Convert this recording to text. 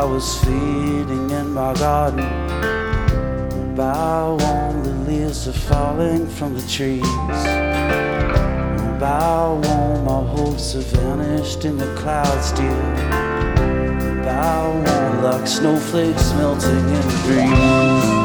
I was feeding in my garden. By one, the leaves are falling from the trees. By one, my hopes have vanished in the clouds, dear. By one, like snowflakes melting in the breeze.